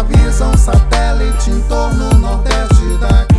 Escravizam satélite em torno nordeste daqui.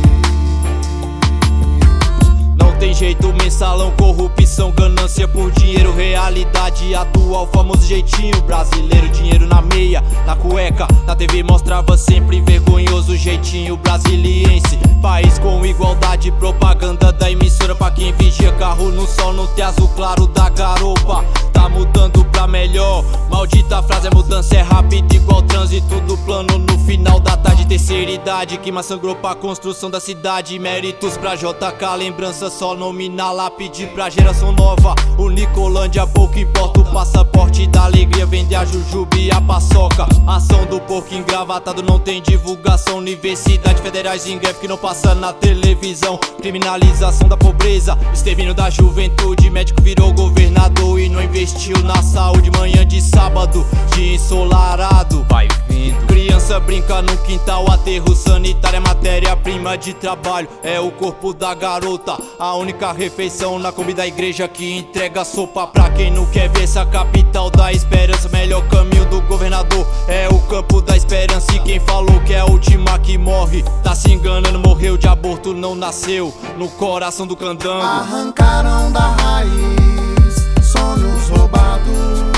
Não tem jeito, mensalão, corrupção, ganância por dinheiro, realidade atual, famoso jeitinho brasileiro. Dinheiro na meia, na cueca, na TV mostrava sempre vergonhoso jeitinho brasiliense. País com igualdade, propaganda da emissora pra quem vigia carro no sol, no ter azul claro da garopa. Tá mudando pra melhor, maldita frase, a mudança é rápida igual trânsito do plano no final da tarde. Terceira idade, que sangrou pra construção da cidade. Méritos pra JK, lembrança só nominal, lápide pra geração nova. O Nicolândia, pouco importa o passaporte da alegria, vender a jujuba e a paçoca. Ação do porco engravatado, não tem divulgação. Universidade federais em greve que não passa na televisão. Criminalização da pobreza, extermínio da juventude. Médico virou governador e não investiu na saúde. Manhã de sábado, dia ensolarado, vai vendo. Criança brinca no quintal, aterro sanitário é matéria-prima de trabalho. É o corpo da garota, a única refeição na comida da igreja que entrega sopa pra quem não quer ver essa capital da esperança. Melhor caminho do governador é o campo da esperança. E quem falou que é a última que morre tá se enganando, morreu de aborto, não nasceu no coração do candango. Arrancaram da raiz sonhos roubados,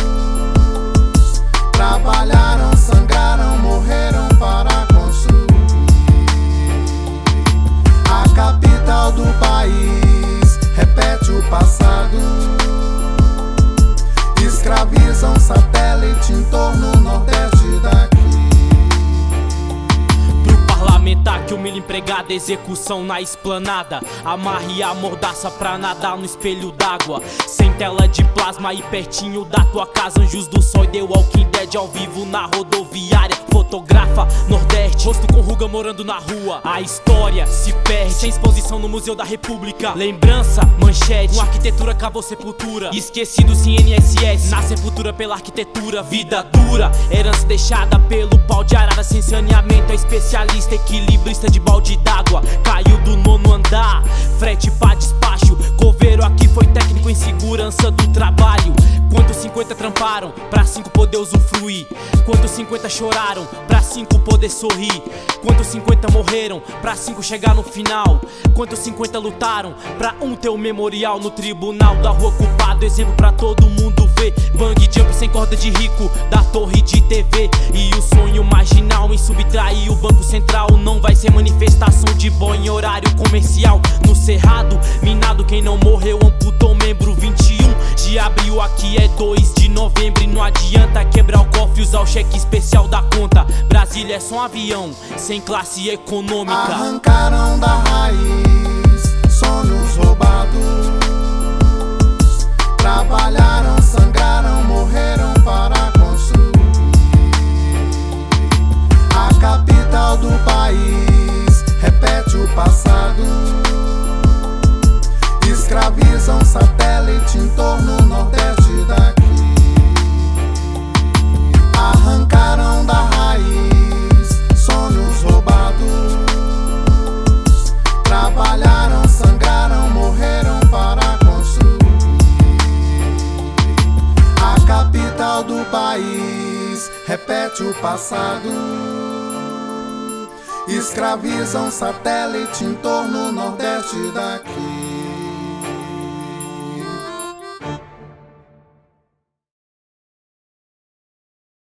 trabalharam, sangraram, morreram para construir a capital do país. Repete o passado, escravizam satélite em torno nordeste daqui. Parlamentar que humilha empregada, execução na esplanada. Amarre a mordaça pra nadar no espelho d'água. Sem tela de plasma e pertinho da tua casa. Anjos do Sol e The Walking Dead ao vivo na rodoviária. Fotografa Nordeste, rosto com ruga morando na rua. A história se perde, sem exposição no Museu da República. Lembrança, manchete, uma arquitetura cavou sepultura. Esquecido sem INSS, na sepultura pela arquitetura. Vida dura, herança deixada pelo pau de arara. Sem saneamento, é especialista, equilibrista de balde d'água. Caiu do 9º andar, frete pra despacho. Coveiro aqui foi técnico em segurança do trabalho. Quantos 50 tramparam pra 5 poder usufruir? Quantos 50 choraram pra 5 poder sorrir? Quantos 50 morreram pra 5 chegar no final? Quantos 50 lutaram pra um ter o memorial no tribunal da rua culpado? Exemplo pra todo mundo ver. Bang jump sem corda de rico da torre de TV. E o sonho marginal em subtrair o Banco Central. Não vai ser manifestação de boa em horário comercial. No cerrado, minado, quem não morreu amputou membro. 21 de abril, aqui é 2 de novembro. E não adianta quebrar o cofre e usar o cheque especial da conta. Brasília é só um avião, sem classe econômica. Arrancaram da raiz sonhos roubados, trabalharam, sangraram, morreram para construir a capital do país. Repete o passado, escravizam satélite em torno nordeste daqui. Arrancaram da raiz sonhos roubados, trabalharam, sangraram, morreram para construir a capital do país. Repete o passado, escravizam satélite em torno nordeste daqui.